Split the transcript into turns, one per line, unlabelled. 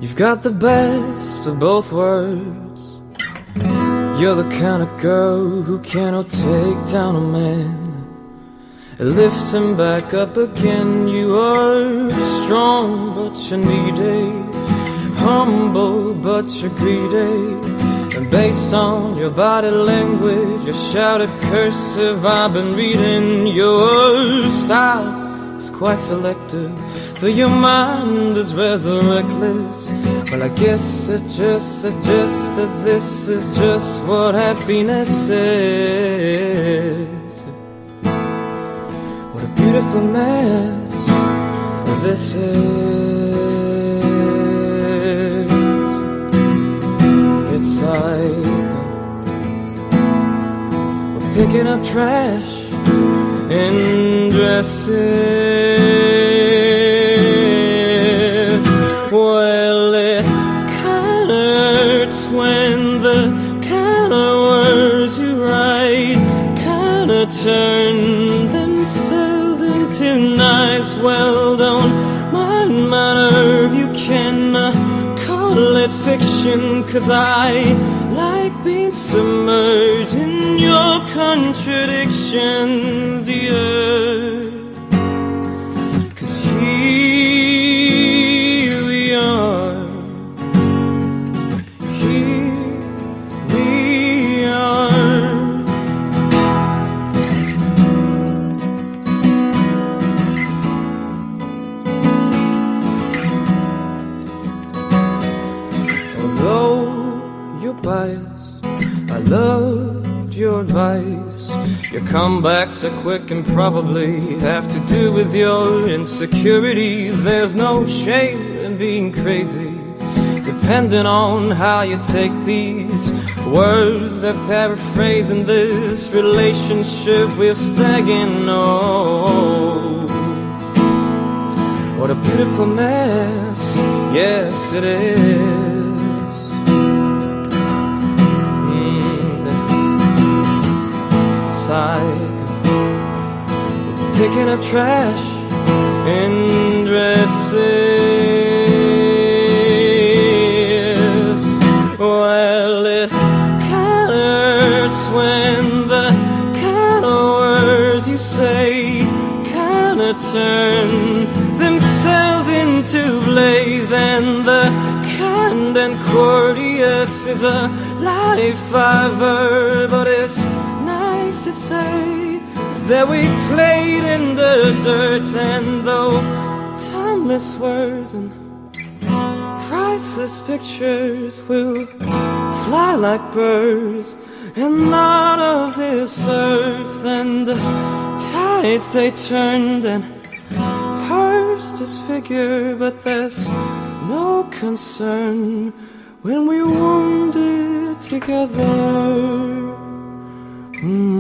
You've got the best of both worlds. You're the kind of girl who cannot take down a man and lift him back up again. You are strong but you're needy, humble but you're greedy, and based on your body language, your shouted cursive, I've been reading. Your style is quite selective, though your mind is rather reckless. Well, I guess it just suggests that this is just what happiness is. What a beautiful mess this is. It's like we're picking up trash in dresses. Well, it kinda hurts when the kind of words you write kinda turn themselves into nice. Well, don't mind my nerve, you can call it fiction, 'cause I like being submerged in your contradictions, dear. 'Cause here we are, here we are. Although you're biased, I loved your advice. Your comebacks are quick and probably have to do with your insecurities. There's no shame in being crazy, depending on how you take these words that paraphrase in this relationship we're stagging. Oh, what a beautiful mess, yes it is. Picking up trash in dresses. Well, it kinda hurts when the kind of words you say kinda turn themselves into blaze. And the kind and courteous is a life I've heard, but it's nice to say that we played in the dirt. And though timeless words and priceless pictures will fly like birds and out of this earth, and the tides they turned and hers disfigure, but there's no concern when we wander together.